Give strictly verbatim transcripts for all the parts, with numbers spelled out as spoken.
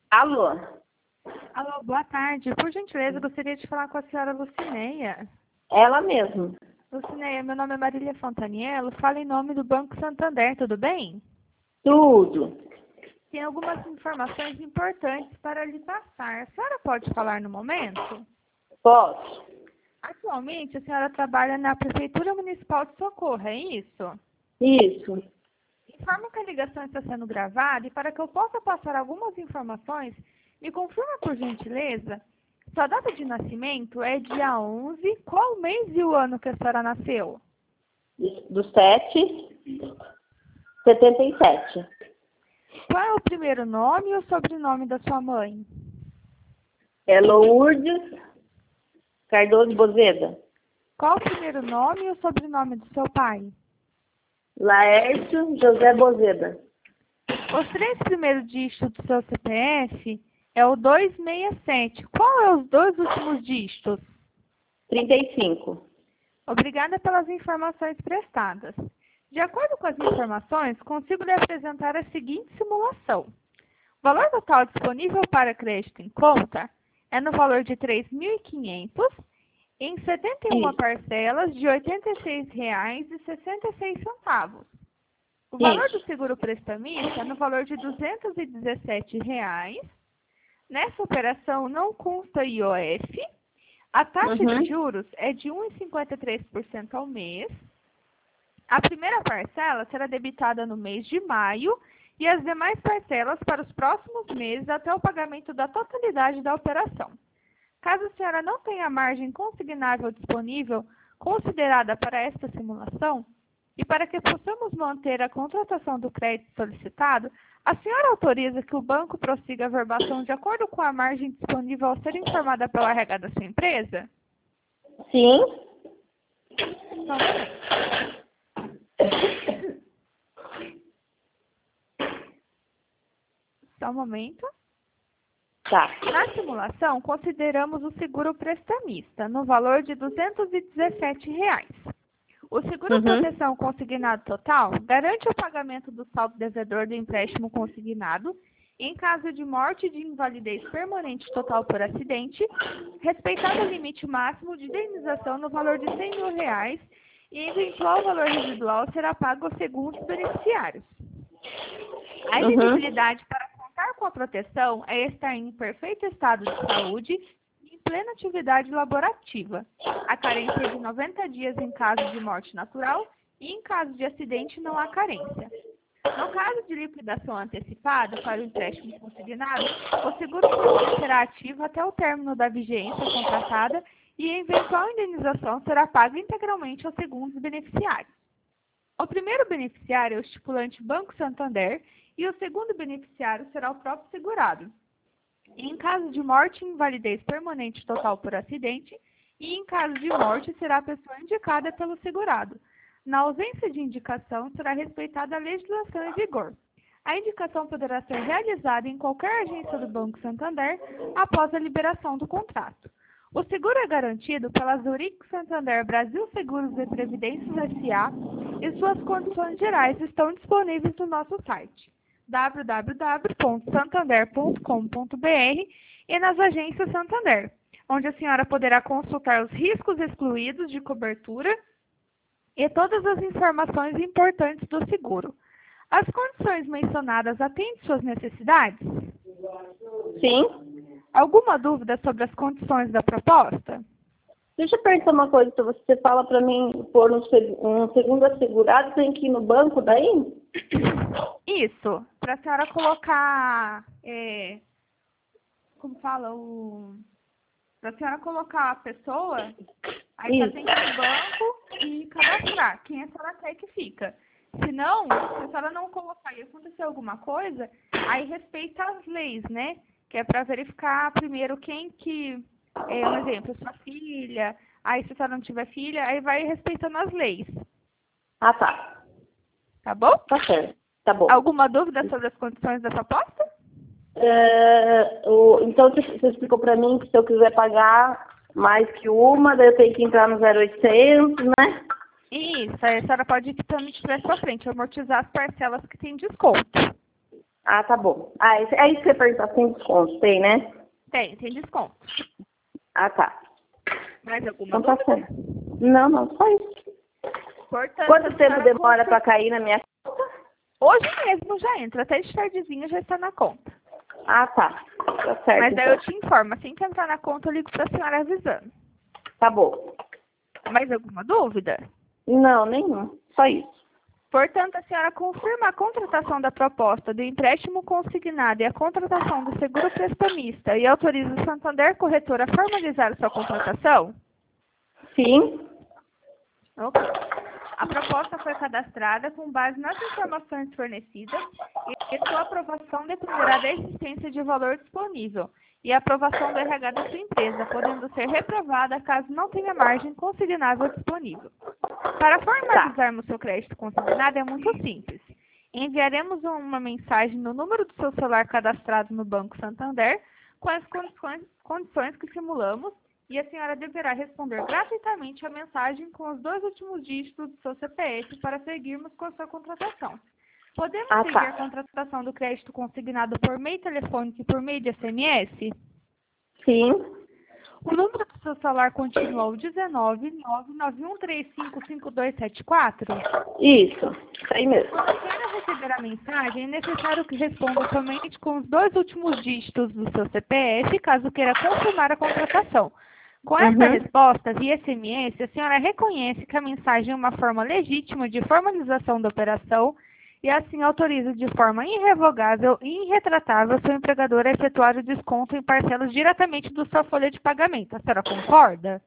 Alô? Alô, boa tarde. Por gentileza, gostaria de falar com a senhora Lucineia. Ela mesmo. Lucineia, meu nome é Marília Fontaniello, falo em nome do Banco Santander, tudo bem? Tudo. Tem algumas informações importantes para lhe passar. A senhora pode falar no momento? Posso? Atualmente, a senhora trabalha na Prefeitura Municipal de Socorro, é isso? Isso. Informo que a ligação está sendo gravada e para que eu possa passar algumas informações, me confirma por gentileza, sua data de nascimento é dia onze, qual mês e o ano que a senhora nasceu? Do sete, setenta e sete. Qual é o primeiro nome e o sobrenome da sua mãe? É Lourdes Cardoso Bozeda. Qual o primeiro nome e o sobrenome do seu pai? Laércio José Bozeda. Os três primeiros dígitos do seu C P F é o duzentos e sessenta e sete. Qual é os dois últimos dígitos? trinta e cinco. Obrigada pelas informações prestadas. De acordo com as informações, consigo lhe apresentar a seguinte simulação. O valor total disponível para crédito em conta é no valor de três mil e quinhentos em setenta e uma Isso. parcelas de oitenta e seis reais e sessenta e seis centavos. O valor Isso. do seguro prestamista é no valor de duzentos e dezessete reais. Nessa operação não consta I O F. A taxa Uhum. de juros é de um vírgula cinquenta e três por cento ao mês. A primeira parcela será debitada no mês de maio e as demais parcelas para os próximos meses até o pagamento da totalidade da operação. Caso a senhora não tenha margem consignável disponível considerada para esta simulação, e para que possamos manter a contratação do crédito solicitado, a senhora autoriza que o banco prossiga a verbação de acordo com a margem disponível ao ser informada pela R H da sua empresa? Sim. Só um momento. Só um momento. Tá. Na simulação, consideramos o seguro prestamista, no valor de duzentos e dezessete reais. O seguro Uhum. proteção consignado total garante o pagamento do saldo devedor do empréstimo consignado em caso de morte e de invalidez permanente total por acidente, respeitado o limite máximo de indenização no valor de cem mil reais e eventual valor residual será pago aos segundos beneficiários. A Uhum. elegibilidade para contar com a proteção é estar em perfeito estado de saúde e em plena atividade laborativa. A carência é de noventa dias em caso de morte natural e em caso de acidente não há carência. No caso de liquidação antecipada para o empréstimo consignado, o seguro será ativo até o término da vigência contratada e a eventual indenização será paga integralmente aos segundos beneficiários. O primeiro beneficiário é o estipulante Banco Santander e o segundo beneficiário será o próprio segurado. Em caso de morte e invalidez permanente total por acidente, e em caso de morte será a pessoa indicada pelo segurado. Na ausência de indicação, será respeitada a legislação em vigor. A indicação poderá ser realizada em qualquer agência do Banco Santander após a liberação do contrato. O seguro é garantido pela Zurich Santander Brasil Seguros e Previdências S A e suas condições gerais estão disponíveis no nosso site w w w ponto santander ponto com ponto b r e nas agências Santander, onde a senhora poderá consultar os riscos excluídos de cobertura e todas as informações importantes do seguro. As condições mencionadas atendem suas necessidades? Sim. Alguma dúvida sobre as condições da proposta? Deixa eu perguntar uma coisa. Se você fala para mim pôr um, seg- um segundo assegurado, tem que ir no banco daí? Isso, para a senhora colocar, é, como fala, o... para a senhora colocar a pessoa, aí Isso. você tem que ir no banco e cadastrar quem a senhora quer que fica. Se não, se a senhora não colocar e acontecer alguma coisa, aí respeita as leis, né? Que é para verificar primeiro quem que, é, um exemplo, sua filha, aí se a senhora não tiver filha, aí vai respeitando as leis, Ah, tá. tá bom? Tá certo. Tá bom. Alguma dúvida sobre as condições da proposta? É, o- então, você você explicou para mim que se eu quiser pagar mais que uma, daí eu tenho que entrar no zero oitocentos, né? Isso, aí a senhora pode ir quitando de trás para frente, amortizar as parcelas que tem desconto. Ah, tá bom. Ah, esse- é isso que você perguntou, tem desconto, tem, né? Tem, tem desconto. Ah, tá. Mais alguma Então tá dúvida? certo. Não, não, só isso. Portanto, Quanto a tempo senhora demora confirma- pra cair na minha... Hoje mesmo já entra, até de tardezinha já está na conta. Ah, tá. Tá certo, Mas aí eu então. te informo, assim que entrar na conta eu ligo para a senhora avisando. Tá bom. Mais alguma dúvida? Não, nenhum. Só isso. Portanto, a senhora confirma a contratação da proposta do empréstimo consignado e a contratação do seguro prestamista e autoriza o Santander Corretora a formalizar a sua contratação? Sim. Ok. A proposta foi cadastrada com base nas informações fornecidas e sua aprovação dependerá da existência de valor disponível e a aprovação do R H da sua empresa, podendo ser reprovada caso não tenha margem consignável disponível. Para Tá. formalizarmos seu crédito consignado é muito simples. Enviaremos uma mensagem no número do seu celular cadastrado no Banco Santander com as condições, condições que simulamos e a senhora deverá responder gratuitamente a mensagem com os dois últimos dígitos do seu C P F para seguirmos com a sua contratação. Podemos Ah, seguir a tá. contratação do crédito consignado por meio telefônico e por meio de S M S? Sim. O número do seu celular continua o um nove nove nove um três cinco cinco dois sete quatro? Isso. Isso aí mesmo. Quando a senhora receber a mensagem, é necessário que responda somente com os dois últimos dígitos do seu C P F, caso queira confirmar a contratação. Com esta Uhum. resposta, via S M S, a senhora reconhece que a mensagem é uma forma legítima de formalização da operação e assim autoriza de forma irrevogável e irretratável seu empregador a efetuar o desconto em parcelas diretamente do sua folha de pagamento. A senhora concorda?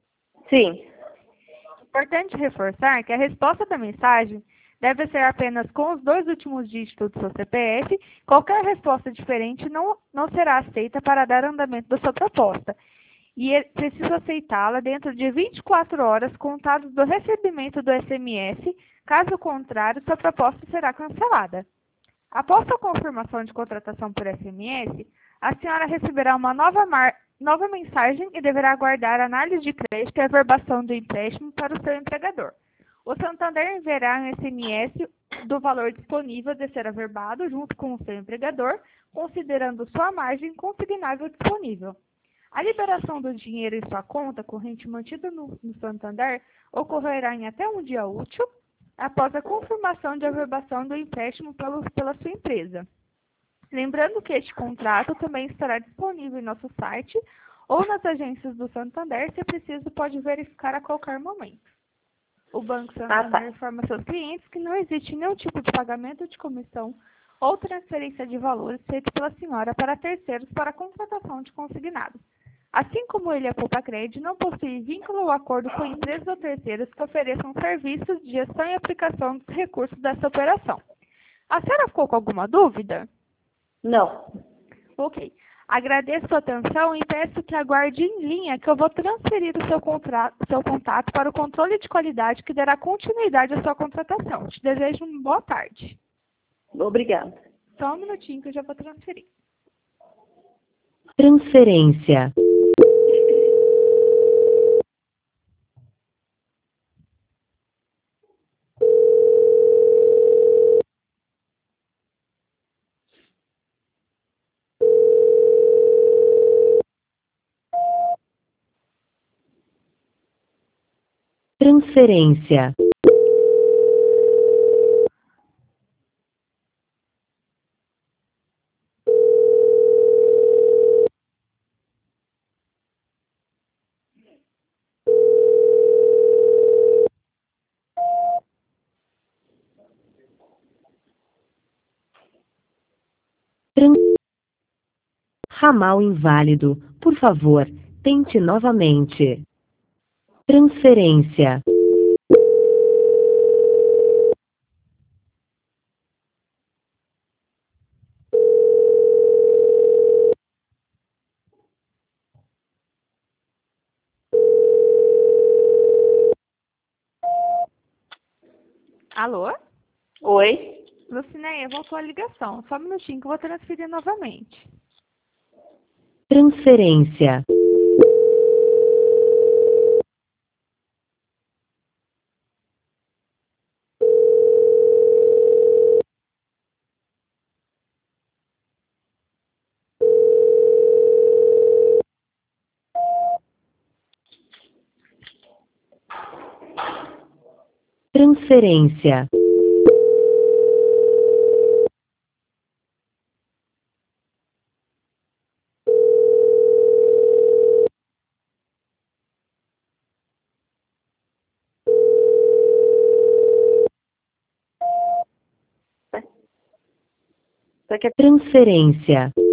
Sim. Importante reforçar que a resposta da mensagem deve ser apenas com os dois últimos dígitos do seu C P F. Qualquer resposta diferente não, não será aceita para dar andamento da sua proposta. E é preciso aceitá-la dentro de vinte e quatro horas contados do recebimento do S M S. Caso contrário, sua proposta será cancelada. Após a confirmação de contratação por S M S, a senhora receberá uma nova, mar... nova mensagem e deverá aguardar a análise de crédito e a verbação do empréstimo para o seu empregador. O Santander enviará um S M S do valor disponível de ser averbado junto com o seu empregador, considerando sua margem consignável disponível. A liberação do dinheiro em sua conta corrente mantida no, no Santander ocorrerá em até um dia útil após a confirmação de averbação do empréstimo pelo, pela sua empresa. Lembrando que este contrato também estará disponível em nosso site ou nas agências do Santander, se preciso pode verificar a qualquer momento. O Banco Santander Ah, tá. informa seus clientes que não existe nenhum tipo de pagamento de comissão ou transferência de valores feito pela senhora para terceiros para a contratação de consignado. Assim como ele, a Poupa Cred, não possui vínculo ou acordo com empresas ou terceiros que ofereçam serviços de gestão e aplicação dos recursos dessa operação. A senhora ficou com alguma dúvida? Não. Ok. Agradeço a atenção e peço que aguarde em linha que eu vou transferir o seu, contra... seu contato para o controle de qualidade que dará continuidade à sua contratação. Te desejo uma boa tarde. Obrigada. Só um minutinho que eu já vou transferir. Transferência. Transferência. Tran- Ramal inválido. Por favor, tente novamente. Transferência. Alô? Oi? Lucinéia, voltou a ligação. Só um minutinho que eu vou transferir novamente. Transferência. Transferência. Você quer Transferência.